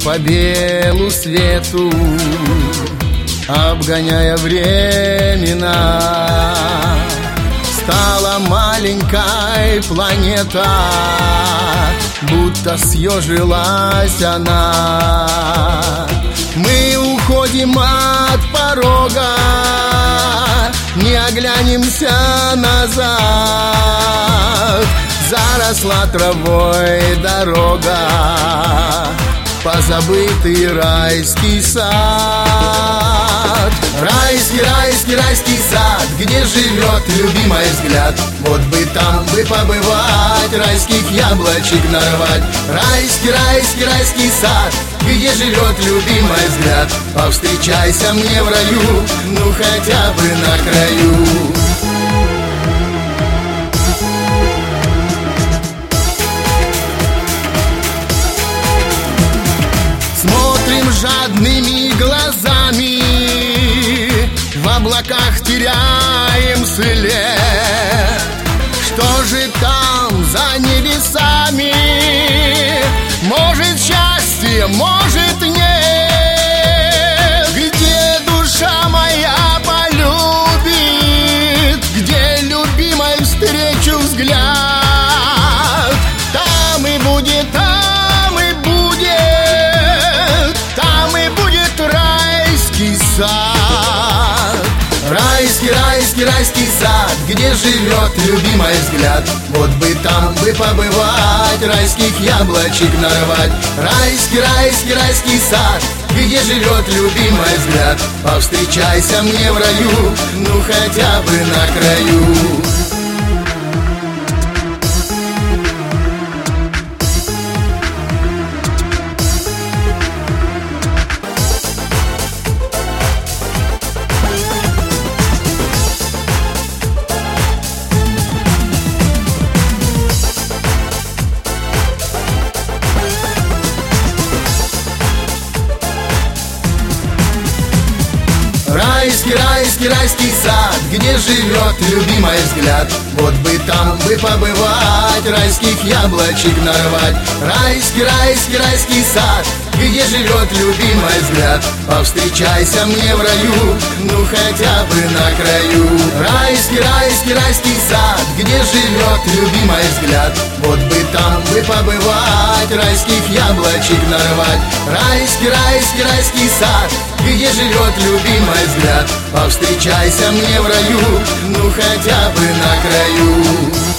по белу свету, обгоняя времена. Стала маленькой планета, будто съежилась она. Мы уходим от порога, не оглянемся назад. Заросла травой дорога, позабытый райский сад. Райский, райский, райский сад, где живет любимый взгляд. Вот бы там бы побывать, райских яблочек нарвать. Райский, райский, райский сад, где живет любимый взгляд. Повстречайся мне в раю, ну хотя бы на краю. Смотрим жадными глазами, в облаках теряем след. Что же там за небесами? Может счастье, может нет. Где душа моя полюбит, где любимой встречу взгляд, там и будет, там и будет, там и будет райский сад. Райский, райский, райский сад, где живет любимый взгляд. Вот бы там бы побывать, райских яблочек нарвать. Райский, райский, райский сад, где живет любимый взгляд. Повстречайся мне в раю, ну хотя бы на краю. Райский, райский, райский сад, где живет любимый взгляд. Вот бы там бы побывать, райских яблочек нарвать. Райский, райский, райский сад, где живет любимый взгляд. Повстречайся мне в раю, ну хотя бы на краю. Райский, райский, райский сад, где живет любимый взгляд. Вот бы там бы побывать, райских яблочек нарвать. Райский, райский, райский сад, где живет любимый взгляд. Повстречайся мне в раю, ну хотя бы на краю.